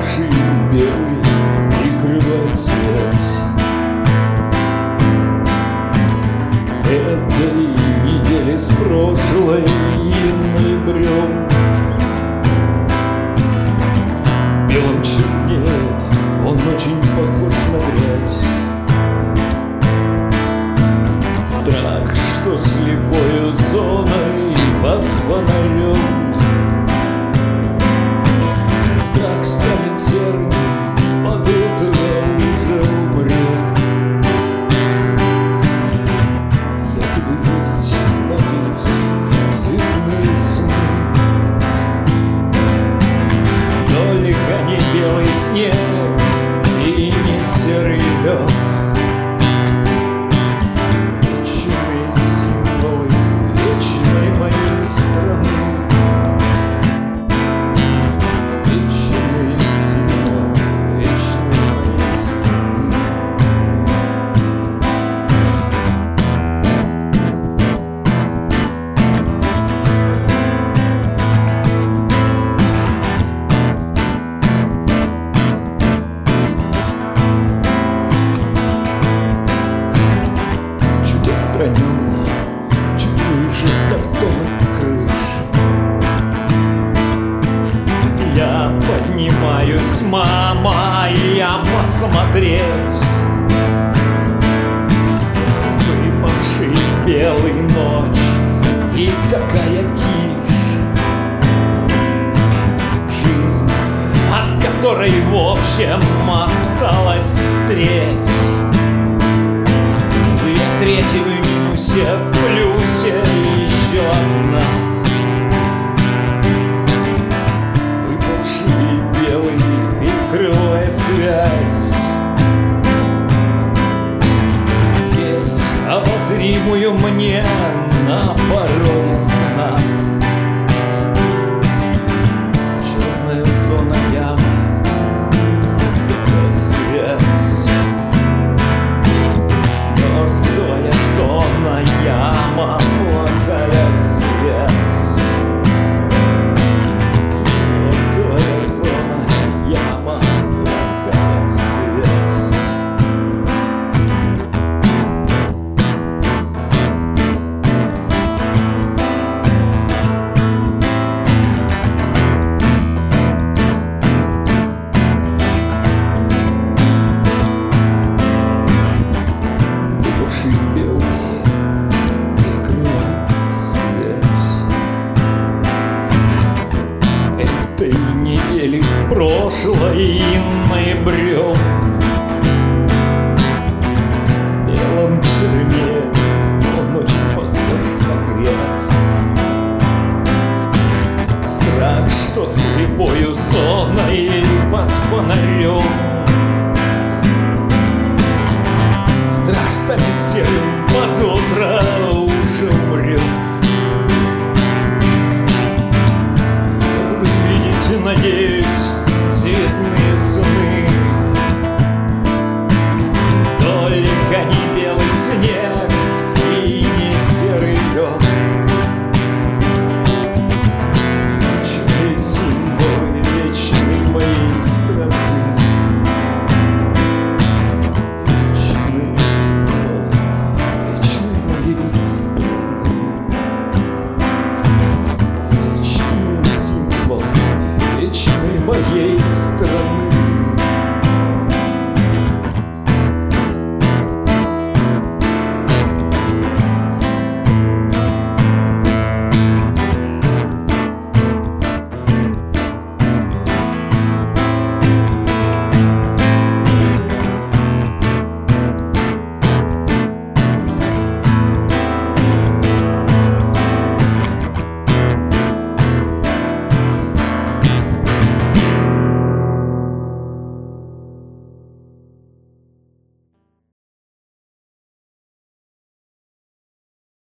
выпавший белый прикрывает связь. Этой недели с прошлой мы брем. В белом чернеет, он очень похож на грязь. Страх, что слепою зоной под фонарем. Страх станет серым, под утро уже умрет. Я буду видеть, надеюсь, цветные сны. Только не белый снег и не серый лед. Вечные символы вечной моей страны. Вечные символы вечной моей страны. Чуть отстраненно чувствую же картонных крыш. Я поднимаюсь, мама, я посмотреть. Выпавший белый ночь и такая тишь. Жизнь, от которой в общем осталась треть. Две трети в минусе, в плюсе еще одна. Выпавший белый перекрывает связь. Здесь обозримую мне на пороге сна. Черная зона ямы, плохая связь. Мертвая зона яма, плохая связь. Мертвая зона яма, плохая связь. Выпавший белый перекрывает связь. Этой недели с прошлой мы брем. В белом чернеет, он очень похож на грязь. Страх, что слепою зоной под фонарем. Страх станет серым, под утро уже умрет. Я буду видеть и надеюсь цветные сны. Только не белый снег и не серый лед. Вечные символы вечной моей страны. Вечные символы вечной моей страны. Вечные символы вечной моей страны.